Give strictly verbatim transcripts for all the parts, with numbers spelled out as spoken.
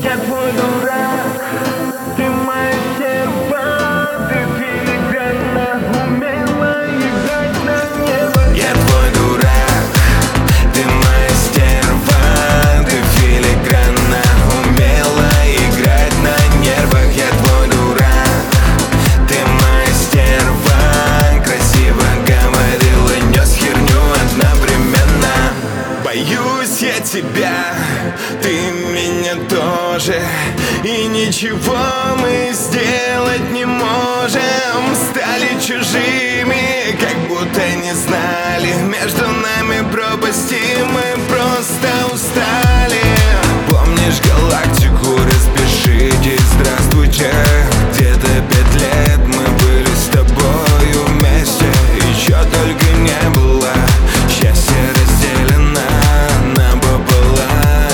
Я твой дурак, ты моя стерва, ты филигранно умела играть на небо. Я твой дурак, ты моя стерва, ты филигранно умела играть на нервах. Я твой дурак, ты моя стерва, красиво говорила, нес херню одновременно. Боюсь я тебя, ты меня тоже, и ничего мы сделать не можем. Стали чужими, как будто не знали, между нами пропасти, мы просто устали. Помнишь галактику, распишитесь, здравствуйте. Где-то пять лет мы были с тобою вместе, и чё только не было, счастье разделено напополам.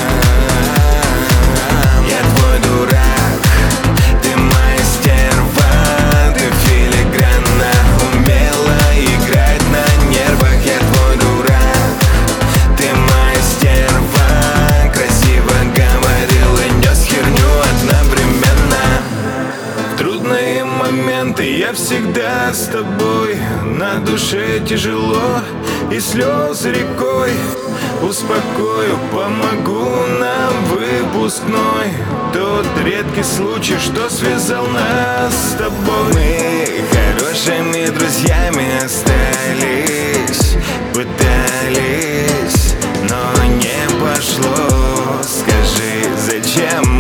Я твой дурак, ты моя стерва, ты филигранно умела играть на нервах. Я твой дурак, ты моя стерва, красиво говорила, нес херню одновременно. В трудные моменты я всегда с тобой, на душе тяжело и слез рекой. Успокою, помогу на выпускной, тот редкий случай, что связал нас с тобой. Мы хорошими друзьями остались, пытались, но не пошло. Скажи, зачем